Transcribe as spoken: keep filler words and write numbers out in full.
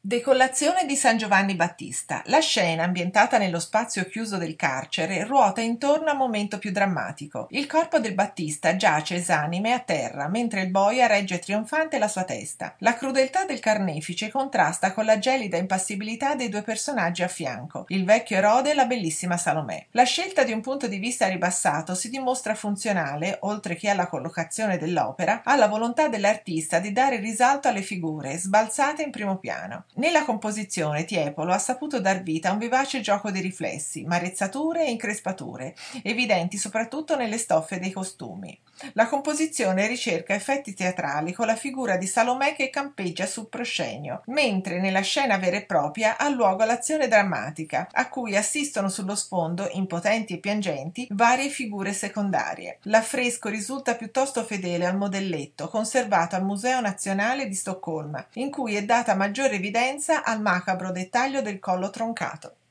Decollazione di San Giovanni Battista. La scena, ambientata nello spazio chiuso del carcere, ruota intorno al momento più drammatico. Il corpo del Battista giace esanime a terra, mentre il boia regge trionfante la sua testa. La crudeltà del carnefice contrasta con la gelida impassibilità dei due personaggi a fianco, il vecchio Erode e la bellissima Salomè. La scelta di un punto di vista ribassato si dimostra funzionale, oltre che alla collocazione dell'opera, alla volontà dell'artista di dare risalto alle figure, sbalzate in primo piano. Nella composizione Tiepolo ha saputo dar vita a un vivace gioco di riflessi, marezzature e increspature, evidenti soprattutto nelle stoffe dei costumi. La composizione ricerca effetti teatrali con la figura di Salomè che campeggia sul proscenio, mentre nella scena vera e propria ha luogo l'azione drammatica, a cui assistono sullo sfondo, impotenti e piangenti, varie figure secondarie. L'affresco risulta piuttosto fedele al modelletto, conservato al Museo Nazionale di Stoccolma, in cui è data maggiore evidenza al macabro dettaglio del collo troncato.